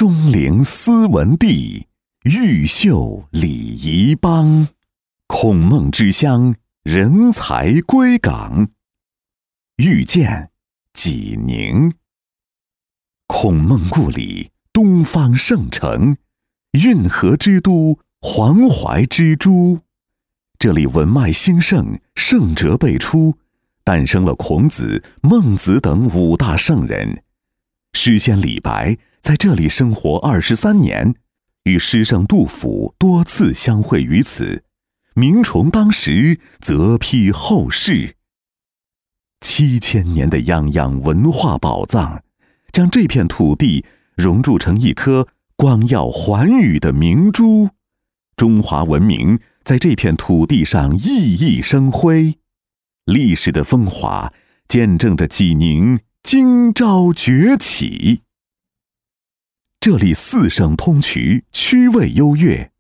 钟灵斯文帝，毓秀礼仪邦。孔孟之乡，人才归港。遇见济宁。孔孟故里，东方圣城，运河之都，黄淮之珠。这里文脉兴盛，圣哲辈出，诞生了孔子、孟子等五大圣人。诗仙李白在这里生活23年，与诗圣杜甫多次相会于此，名重当时，泽披后世。7000年的泱泱文化宝藏，将这片土地熔铸成一颗光耀寰宇的明珠。中华文明在这片土地上熠熠生辉，历史的风华见证着济宁今朝崛起。这里4省通衢，区位优越，